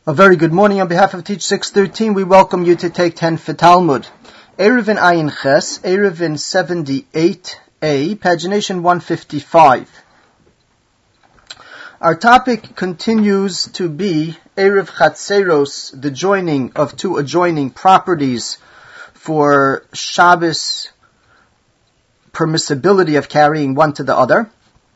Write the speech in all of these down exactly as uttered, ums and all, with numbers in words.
A very good morning on behalf of Teach six thirteen. We welcome you to take ten for Talmud. Eruvin Ayin Ches, Eruvin seventy-eight A, pagination one fifty-five. Our topic continues to be Erev Chatzeros, the joining of two adjoining properties for Shabbos permissibility of carrying one to the other.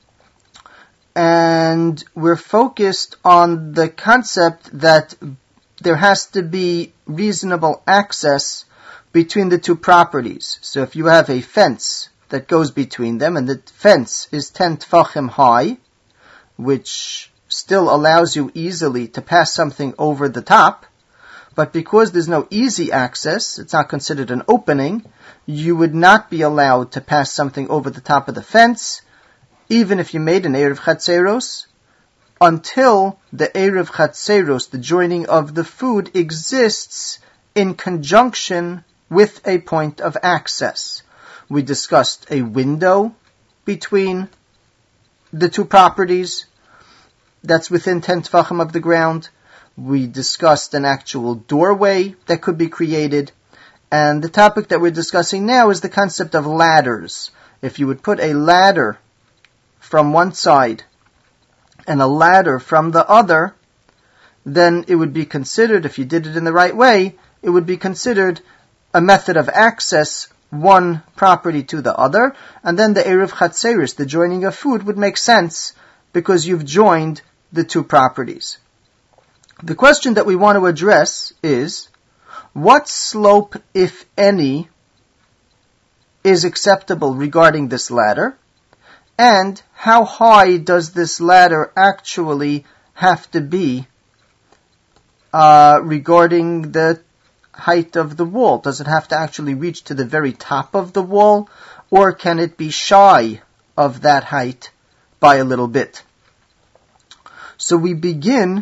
And we're focused on the concept that there has to be reasonable access between the two properties. So if you have a fence that goes between them, and the fence is ten tfachim high, which still allows you easily to pass something over the top, but because there's no easy access, it's not considered an opening, you would not be allowed to pass something over the top of the fence, even if you made an Erev Chatzeros, until the Erev Chatzeros, the joining of the food, exists in conjunction with a point of access. We discussed a window between the two properties that's within ten tefachim of the ground. We discussed an actual doorway that could be created. And the topic that we're discussing now is the concept of ladders. If you would put a ladder from one side and a ladder from the other, then it would be considered, if you did it in the right way, it would be considered a method of access, one property to the other, and then the Erev Chatzeros, the joining of food, would make sense because you've joined the two properties. The question that we want to address is, what slope, if any, is acceptable regarding this ladder? And how high does this ladder actually have to be uh, regarding the height of the wall? Does it have to actually reach to the very top of the wall, or can it be shy of that height by a little bit? So we begin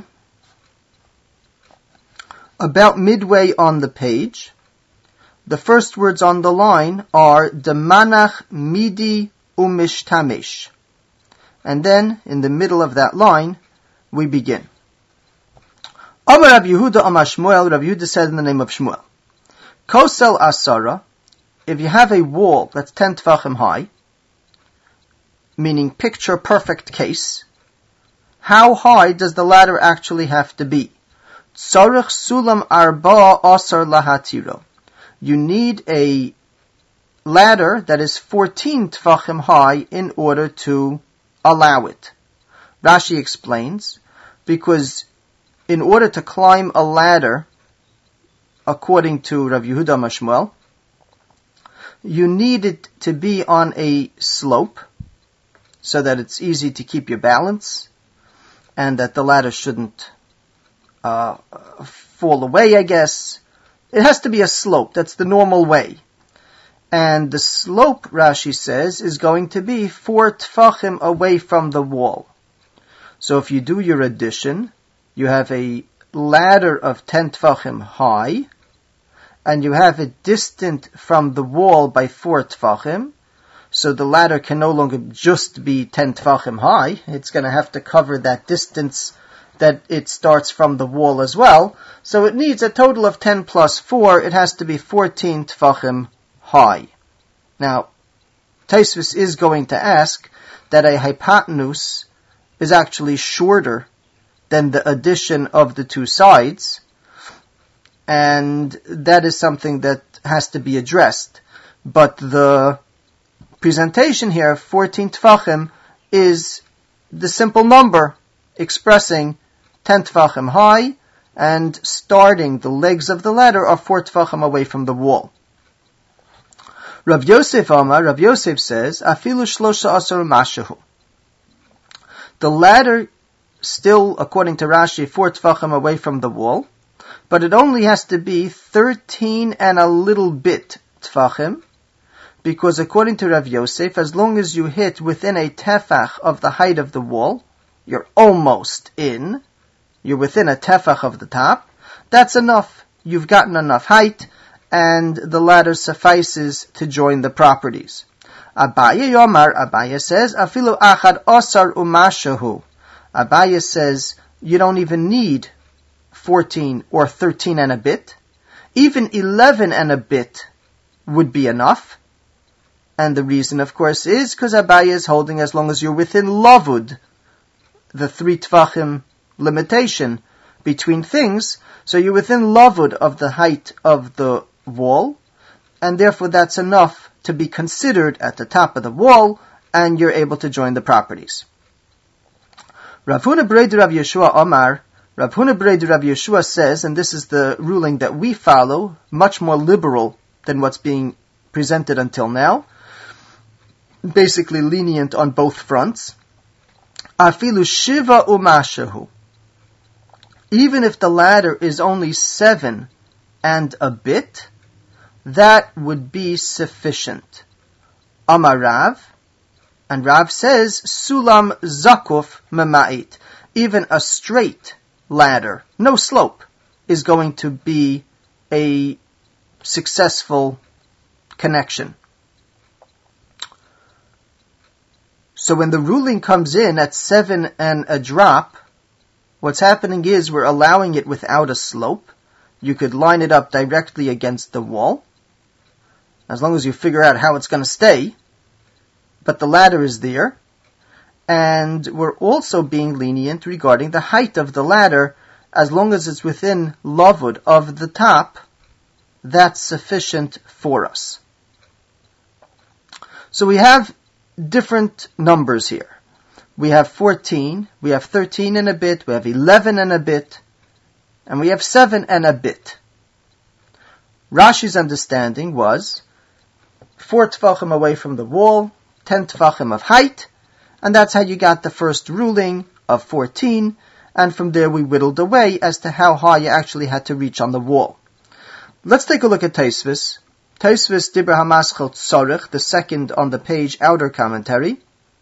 about midway on the page. The first words on the line are Demanach Midi Umishtamish. And then, in the middle of that line, we begin. Amar Rav Yehuda Amar Shmuel, Rav Yehuda said in the name of Shmuel, Kosel Asara, if you have a wall that's ten tefachim high, meaning picture perfect case, how high does the ladder actually have to be? Tzarech Sulam Arba Asar Lahatiro. You need a ladder that is fourteen tefachim high in order to allow it. Rashi explains, because in order to climb a ladder, according to Rav Yehuda Mashmuel, you need it to be on a slope so that it's easy to keep your balance and that the ladder shouldn't uh, fall away, I guess. It has to be a slope. That's the normal way. And the slope, Rashi says, is going to be four tfachim away from the wall. So if you do your addition, you have a ladder of ten tfachim high, and you have it distant from the wall by four tfachim, so the ladder can no longer just be ten tfachim high. It's going to have to cover that distance that it starts from the wall as well. So it needs a total of ten plus four. It has to be fourteen tfachim high. Now, Taisvis is going to ask that a hypotenuse is actually shorter than the addition of the two sides, and that is something that has to be addressed. But the presentation here, fourteen tfachim, is the simple number expressing ten tfachim high, and starting the legs of the ladder are four tfachim away from the wall. Rav Yosef Amar, Rav Yosef says, Afilu shlosha asar mashahu. The ladder, still, according to Rashi, four tfachim away from the wall, but it only has to be thirteen and a little bit tfachim, because according to Rav Yosef, as long as you hit within a tefach of the height of the wall, you're almost in, you're within a tefach of the top, that's enough. You've gotten enough height, and the ladder suffices to join the properties. Abaye Yomar, Abaye says, Afilu achad osar umashahu. Abaye says, you don't even need fourteen or thirteen and a bit. Even eleven and a bit would be enough. And the reason, of course, is because Abaye is holding as long as you're within lavud, the three tvachim limitation between things, so you're within lavud of the height of the wall, and therefore that's enough to be considered at the top of the wall, and you're able to join the properties. Rav Huna B'rei Rav Yeshua Omar, Rav Huna B'rei Rav Yeshua says, and this is the ruling that we follow, much more liberal than what's being presented until now, basically lenient on both fronts. Afilu shiva umashahu. Even if the ladder is only seven and a bit, that would be sufficient. Amar Rav, and Rav says, Sulam zakuf mema'it. Even a straight ladder, no slope, is going to be a successful connection. So when the ruling comes in at seven and a drop, what's happening is we're allowing it without a slope. You could line it up directly against the wall, as long as you figure out how it's going to stay. But the ladder is there. And we're also being lenient regarding the height of the ladder. As long as it's within lavud of the top, that's sufficient for us. So we have different numbers here. We have fourteen, we have thirteen and a bit, we have eleven and a bit, and we have seven and a bit. Rashi's understanding was four tefachim away from the wall, ten tefachim of height, and that's how you got the first ruling of fourteen, and from there we whittled away as to how high you actually had to reach on the wall. Let's take a look at Tosfos. Tosfos Dibur HaMaschil Tzorich, the second on the page, outer commentary.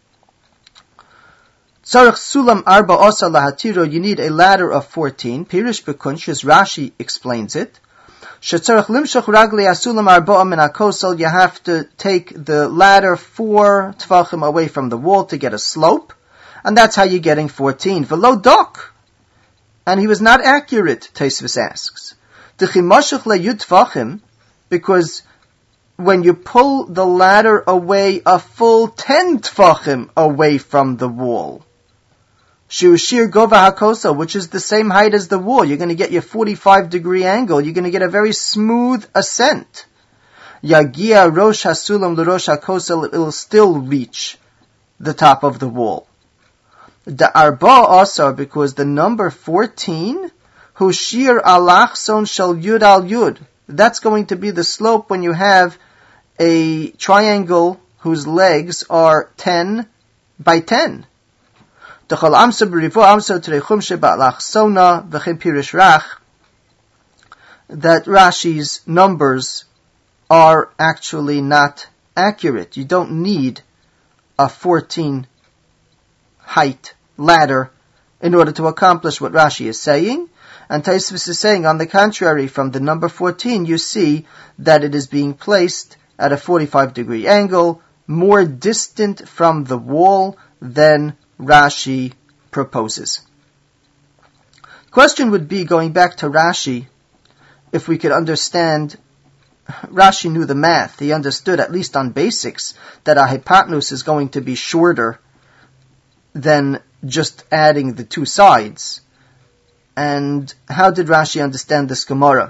Tzorich Sulam Arba Osa Lahatiro, you need a ladder of fourteen. Pirish Bekunsh, as Rashi explains it. Shetzorich Limshach Ragli Asulam Arba Min HaKosel, you have to take the ladder four tefachim away from the wall to get a slope. And that's how you're getting fourteen. Velo dok. And he was not accurate, Tosfos asks. D'chimashach le yud tefachim, because when you pull the ladder away a full ten tefachim away from the wall, Shiushir Gova HaKosa, which is the same height as the wall, you're going to get your forty-five degree angle, you're going to get a very smooth ascent. Yagia Rosh HaSulam L'Rosh HaKosa, it will still reach the top of the wall. The Arba Asar, because the number fourteen, Hushir Alachson Shal Yud Al Yud, that's going to be the slope when you have a triangle whose legs are ten by ten. That Rashi's numbers are actually not accurate. You don't need a fourteen height ladder in order to accomplish what Rashi is saying. And Tosfos is saying, on the contrary, from the number fourteen, you see that it is being placed at a forty-five degree angle, more distant from the wall than Rashi proposes. Question would be, going back to Rashi, if we could understand, Rashi knew the math. He understood, at least on basics, that a hypotenuse is going to be shorter than just adding the two sides. And how did Rashi understand this Gemara?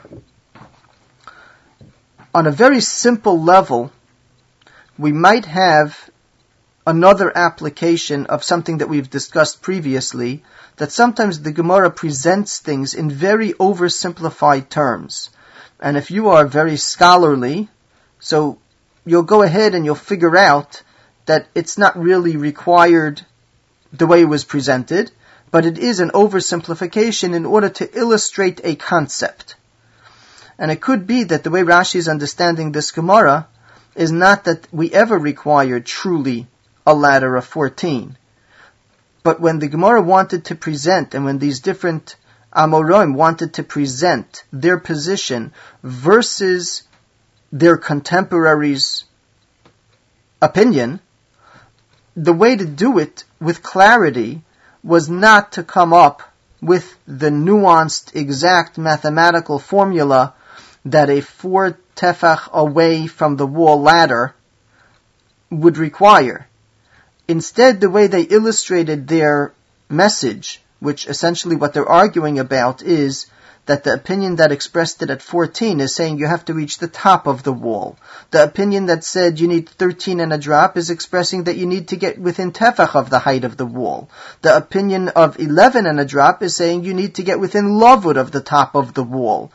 On a very simple level, we might have another application of something that we've discussed previously, that sometimes the Gemara presents things in very oversimplified terms. And if you are very scholarly, so you'll go ahead and you'll figure out that it's not really required the way it was presented, but it is an oversimplification in order to illustrate a concept. And it could be that the way Rashi is understanding this Gemara is not that we ever required truly a ladder of fourteen. But when the Gemara wanted to present, and when these different Amoraim wanted to present their position versus their contemporaries' opinion, the way to do it with clarity was not to come up with the nuanced, exact mathematical formula that a four tefach away from the wall ladder would require. Instead, the way they illustrated their message, which essentially what they're arguing about is that the opinion that expressed it at fourteen is saying you have to reach the top of the wall. The opinion that said you need thirteen and a drop is expressing that you need to get within tefach of the height of the wall. The opinion of eleven and a drop is saying you need to get within lavud of the top of the wall.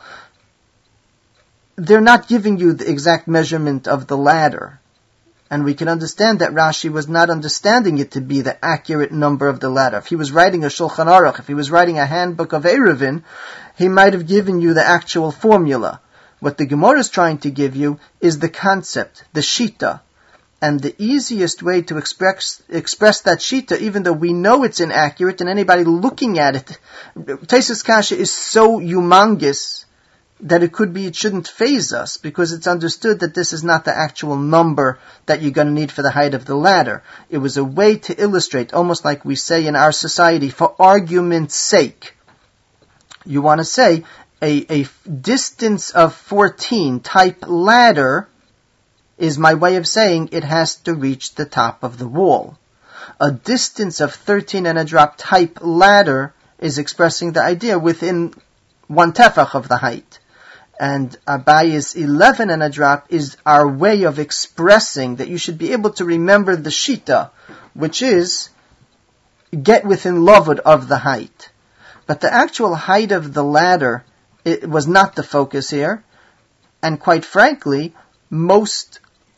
They're not giving you the exact measurement of the ladder. And we can understand that Rashi was not understanding it to be the accurate number of the ladder. If he was writing a Shulchan Aruch, if he was writing a handbook of Eruvin, he might have given you the actual formula. What the Gemara is trying to give you is the concept, the shita. And the easiest way to express express that shita, even though we know it's inaccurate, and anybody looking at it, Taisus Kasha is so humongous that it could be, it shouldn't faze us, because it's understood that this is not the actual number that you're going to need for the height of the ladder. It was a way to illustrate, almost like we say in our society, for argument's sake. You want to say, a, a distance of fourteen type ladder is my way of saying it has to reach the top of the wall. A distance of thirteen and a drop type ladder is expressing the idea within one tefach of the height. And Abaye's eleven and a drop is our way of expressing that you should be able to remember the shita, which is get within lavud of the height. But the actual height of the ladder, it was not the focus here. And quite frankly, most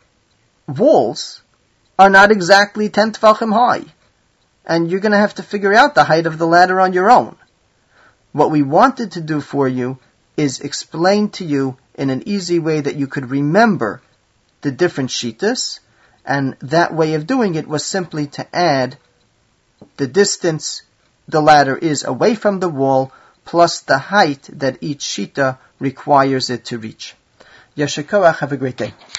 walls are not exactly ten tefachim high. And you're going to have to figure out the height of the ladder on your own. What we wanted to do for you is explain to you in an easy way that you could remember the different shitas, and that way of doing it was simply to add the distance the ladder is away from the wall, plus the height that each shita requires it to reach. Yasher koach, have a great day.